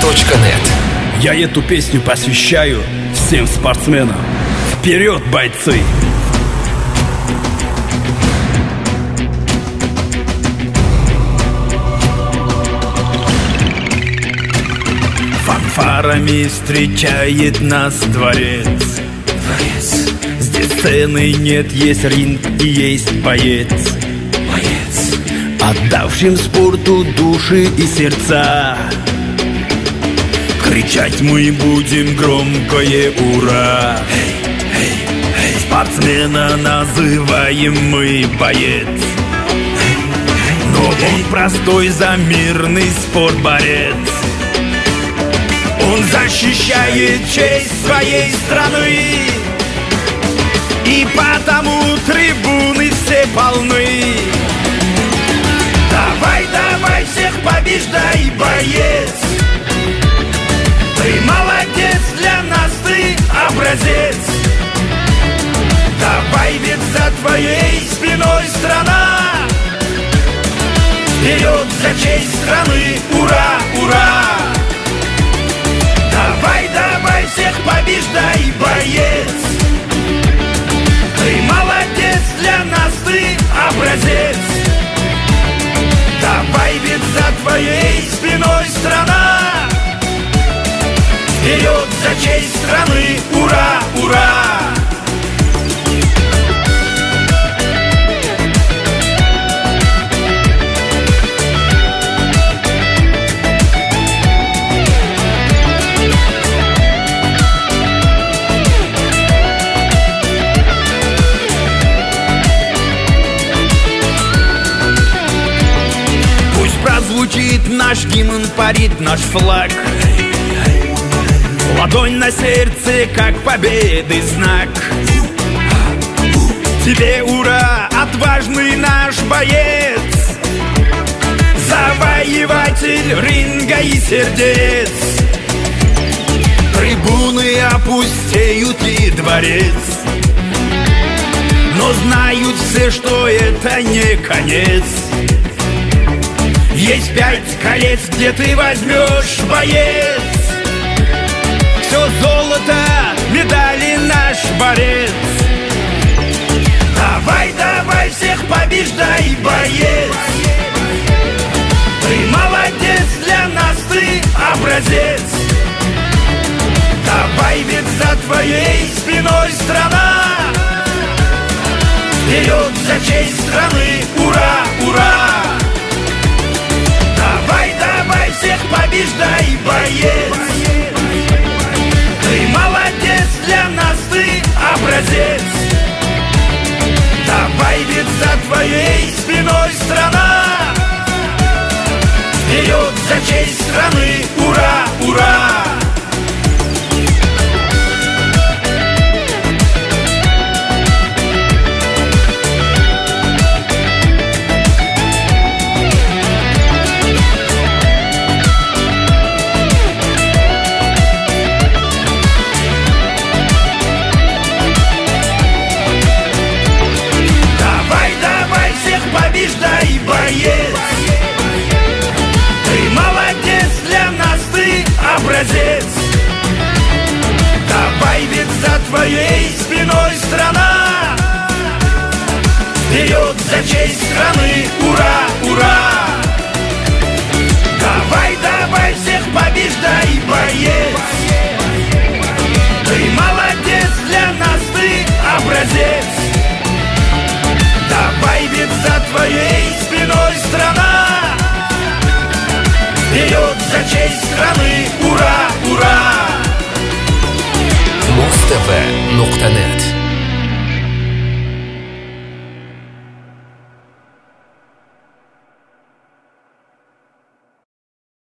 sports.net. Я эту песню посвящаю всем спортсменам. Вперед, бойцы! Фанфарами встречает нас дворец. Здесь сцены нет, есть ринг и есть боец. Отдавшим спорту души и сердца. Кричать мы будем громкое «Ура!» Спортсмена называем мы боец. Но он простой за мирный спорт борец. Он защищает честь своей страны, и потому трибуны все полны. Давай, давай, всех побеждай, боец. Ты молодец, для нас ты образец. Давай, ведь за твоей спиной страна. Вперед за честь страны, ура, ура. Давай, давай, всех побеждай, боец. Ты молодец, для нас ты образец. Давай, ведь за твоей спиной страна. Вперед за честь страны, ура, ура. Пусть прозвучит наш гимн, парит наш флаг. Ладонь на сердце, как победы знак. Тебе ура, отважный наш боец, завоеватель ринга и сердец. Трибуны опустеют и дворец, но знают все, что это не конец. Есть 5 колец, где ты возьмешь, боец. Все золото, медали наш борец. Давай, давай, всех побеждай, боец. Ты молодец, для нас ты образец. Давай, ведь за твоей спиной страна. Вперед за честь страны, ура, ура. Давай, давай, всех побеждай, боец. Ты молодец, для нас ты образец. Давай, ведь за твоей спиной страна. Вперед за честь страны, ура, ура. Побеждай, боец. Ты молодец, для нас ты образец. Давай, ведь за твоей спиной страна. Вперед за честь страны, ура, ура. Давай, давай, всех побеждай, боец.